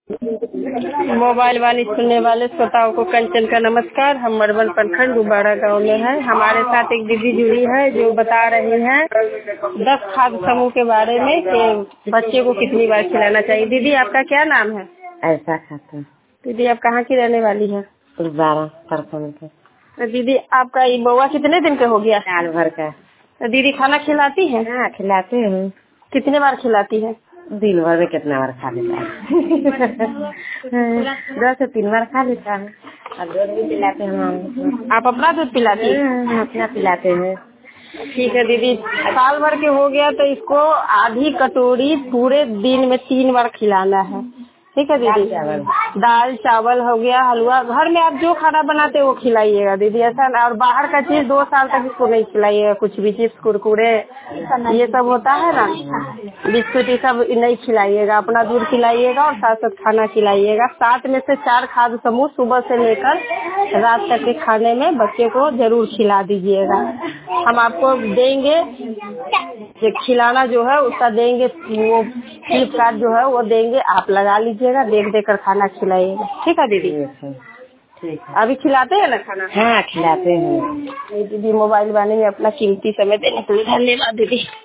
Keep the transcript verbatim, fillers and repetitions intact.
Mobile वाणी सुनने वाले श्रोताओं को कंचन का नमस्कार। हम मरबन प्रखंड गुब्बारा गांव में हैं। हमारे साथ एक दीदी जुड़ी है जो बता रही हैं दस खाद्य समूह के बारे में कि बच्चे को कितनी बार खिलाना चाहिए। दीदी आपका क्या नाम है? ऐसा खाता। दीदी आप कहाँ की रहने वाली है? गुब्बारा प्रखंड के। दीदी आपका ये बउआ कितने दिन का हो गया? साल भर का। दीदी खाना खिलाती है? हाँ खिलाते हैं। कितने बार खिलाती है? दिन भर में कितना बार खा लेता है? दो से तीन बार खा लेता है। और दूध भी पिलाते हैं हम। आप अपना दूध पिलाती हैं? हम अपना पिलाते हैं। ठीक है दीदी, साल भर के हो गया तो इसको आधी कटोरी पूरे दिन में तीन बार खिलाना है। ठीक है दीदी। दाल चावल हो गया, हलवा, घर में आप जो खाना बनाते हैं वो खिलाइएगा दीदी, ऐसा ना। और बाहर का चीज दो साल तक इसको नहीं खिलाइएगा, कुछ भी चिप्स कुरकुरे ये सब होता है ना, बिस्कुट ये सब नहीं खिलाइएगा। अपना दूध खिलाइएगा और साथ साथ खाना खिलाइएगा। सात में से चार खाद्य समूह सुबह से लेकर रात तक के खाने में बच्चे को जरूर खिला दीजिएगा। हम आपको देंगे खिलाना जो है उसका देंगे, वो फ्लिपकार्ट जो है वो देंगे, आप लगा लीजिएगा, देख देख कर खाना खिलाइएगा। ठीक है दीदी? ठीक है। अभी खिलाते हैं ना खाना? हाँ खिलाते हैं। दीदी मोबाइल वाले में अपना कीमती समय देने के लिए धन्यवाद दीदी।